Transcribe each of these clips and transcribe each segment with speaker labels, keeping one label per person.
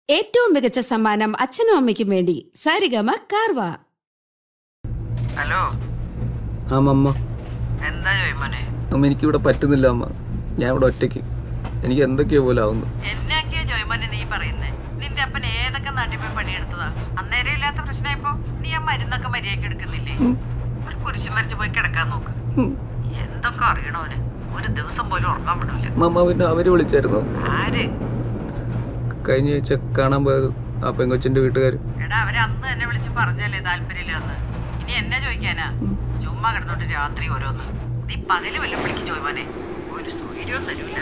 Speaker 1: ഏറ്റവും മികച്ച സമ്മാനം അച്ഛനും അമ്മയ്ക്കും വേണ്ടി സാരിഗമ കാർവ.
Speaker 2: ഹലോ
Speaker 3: അമ്മ.
Speaker 2: എന്താ ചോയ്മോനെ?
Speaker 3: അമ്മ എനിക്കിവിടെ പറ്റുന്നില്ല അമ്മ. ഞാൻ ഇവിടെ ഒറ്റയ്ക്ക്. എനിക്ക് എന്തൊക്കെയോ പോലെ ആവുന്നു.
Speaker 2: എന്നൊക്കെയോ ചോയ്മോനെ നീ പറയുന്നേ? നിന്റെ അപ്പൻ ഏതൊക്കെ നാട്ടിൽ പോയി പണിയെടുത്തതാ? അന്നേരം ഇല്ലാത്ത പ്രശ്നമായപ്പോ നീ ആ മരുന്നൊക്കെ മര്യാദക്ക് എടുക്കുന്നില്ലേ? ഒരു കുരിശും വരച്ച് പോയി കിടക്കാൻ നോക്ക്. എന്തൊക്കെ അറിയണോന്? ഒരു ദിവസം പോലും ഉറങ്ങാൻ വിടില്ല.
Speaker 3: അമ്മ പിന്നെ അവര് വിളിച്ചായിരുന്നു.
Speaker 2: ആര്?
Speaker 3: കഴിഞ്ഞ ആഴ്ച കാണാൻ പോയത് ആ പെങ്കൊച്ചിന്റെ വീട്ടുകാര്.
Speaker 2: എടാ അവര് അന്ന് തന്നെ വിളിച്ച് പറഞ്ഞല്ലേ താല്പര്യമില്ലെന്ന്. ഇനി എന്നെ ചോദിക്കാനാ? ചുമ്മാ കിടന്നോട്ട് രാത്രി ഓരോന്ന്. നീ പകല് വല്ലതും വിളിക്ക് ചോയ്മോനെ. ഒരു സൗകര്യവും തരൂല.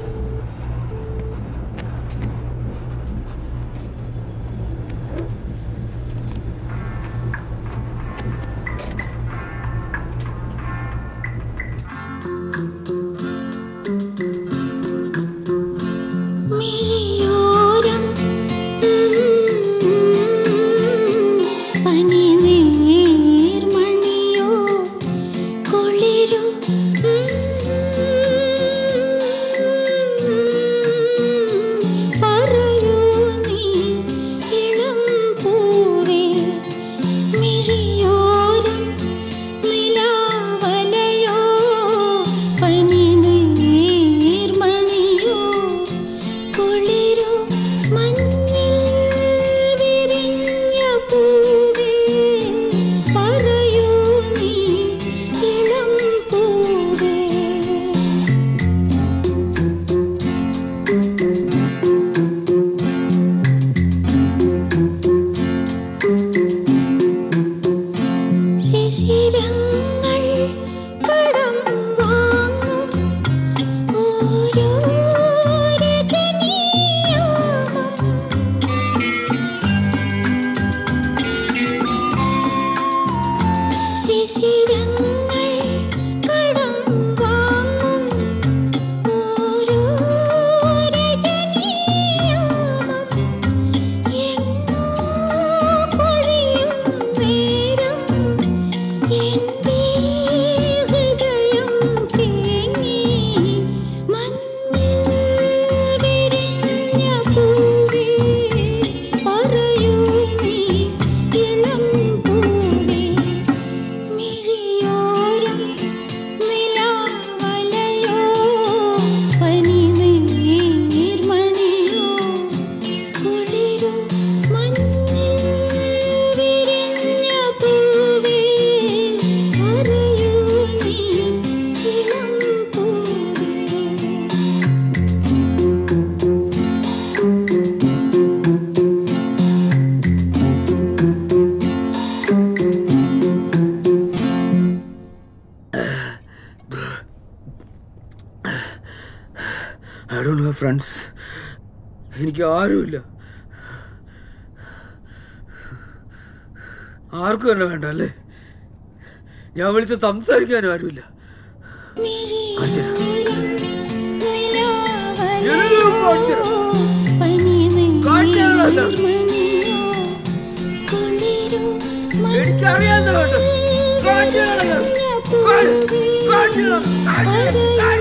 Speaker 3: I don't have friends. എനിക്ക് ആരുമില്ല. ആർക്കും തന്നെ വേണ്ട അല്ലേ? ഞാൻ വിളിച്ച് സംസാരിക്കാനും ആരുമില്ല. എനിക്കറിയാവുന്ന